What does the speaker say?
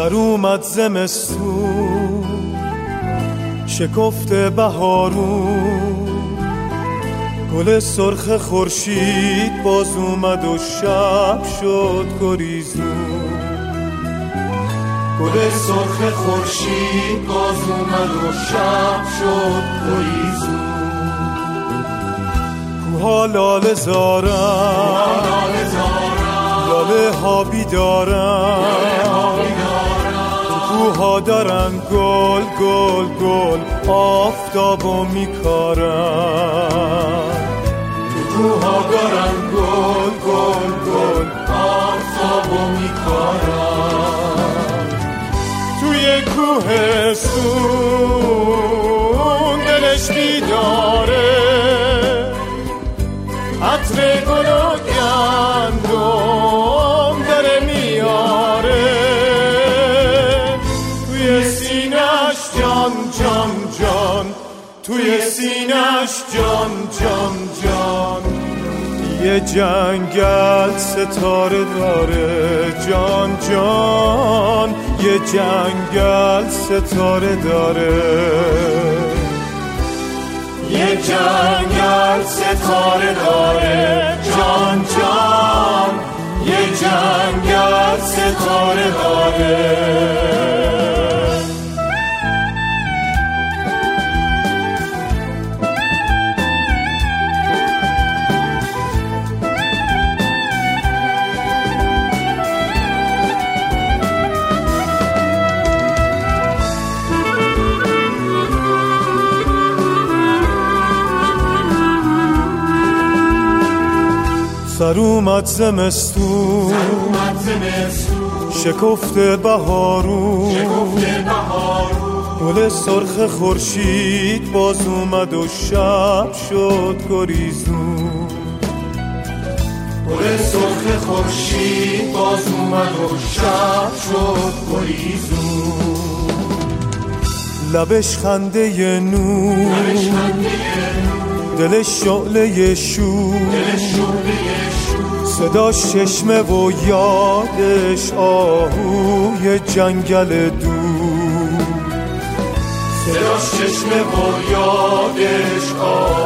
سر اومد زمستون شکفته بهارون، گل سرخ خورشید باز اومد و شب شد گریزون. گل سرخ خورشید باز اومد و شب شد گریزون. کوها لاله زارن، لاله ها بیدارن، کوها دارن گل گل گل آفتابو میکارن. کوها دارن گل گل گل آفتابو میکارن. توی کوهستون دلش بیداره، عطر گل و گندم داره میاره. توی سینش جان جان جان، توی سینش جان جان جان. یه جنگل ستاره داره جان جان، یه جنگل ستاره داره. یه جنگل ستاره داره جان جان، یه جنگل ستاره داره. سر اومد زمستون شکفته بهارون، گل سرخ خورشید باز اومد و شب شد گریزون. گل سرخ خورشید باز اومد و شب شد گریزون. لبش خنده نور، دلش شعله شور، صدا چشمه و یادش آهوی جنگل دور. صدا چشمه و یادش آهوی